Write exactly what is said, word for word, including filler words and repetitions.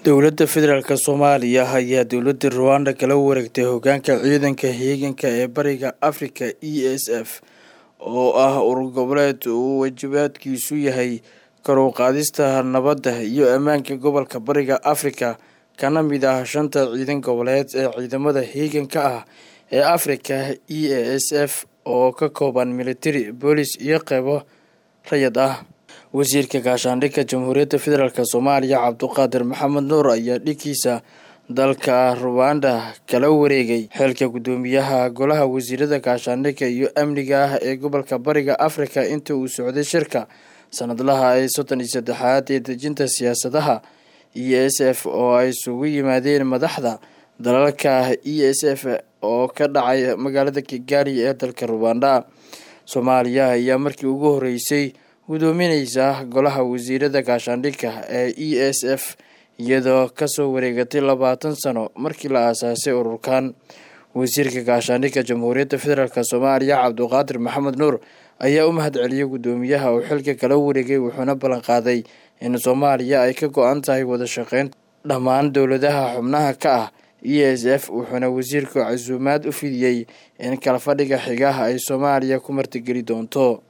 Dowladda Federaalka Soomaaliya ayaa dowladda Rwanda kala wareegtay hoggaanka ciidanka heeganka ee Bariga Afrika E S F oo ah urur goboleed uu waajibaadkiisu yahay kor u qaadista nabadda iyo ammaanka gobolka Bariga Afrika kana mid ah shanta ciidan goboleed ee ciidamada heeganka ah ee Afrika E A S F oo ka kooban military, police iyo qaybo rayid ah. wasiirka gaashaandhigga Jamhuuriyadda Federaalka Soomaaliya Cabduqaadir Maxamed Nuur ayaa dhigiisa dalka Rwanda kala wareegay xilka gudoomiyaha golaha wasiirada gaashaandhigga iyo amniga ah ee gobolka Bariga Afrika inta uu socday shirka sanadlaha ee soddon iyo saddexaad ee dejinta siyaasadaha E S F oo ay isugu yimaadeen madaxda dalalka E S F oo ka dhacay magaalada Kigali ee dalka Rwanda. Soomaaliya ayaa markii ugu horeysay gudoominaysa golaha wasiirada gaashaandhigga ee E S F iyadoo kasoo wareegatay labaatan sano markii la aasaasay ururkan. Wasiirka gaashaandhigga Jamhuuriyadda Federaalka Soomaaliya Cabduqaadir Maxamed Nuur ayaa u mahadceliyay gudoomiyaha uu xilka kala wareegay wuxuuna ballan qaaday in Soomaaliya ay ka go'an tahay wada shaqeyn dhammaan dowladaha xubnaha ka ah E S F wuxuuna wasiirku casuumaad u fidiyay in kala fadhiga xigaha ay Soomaaliya ku martigeli doonto.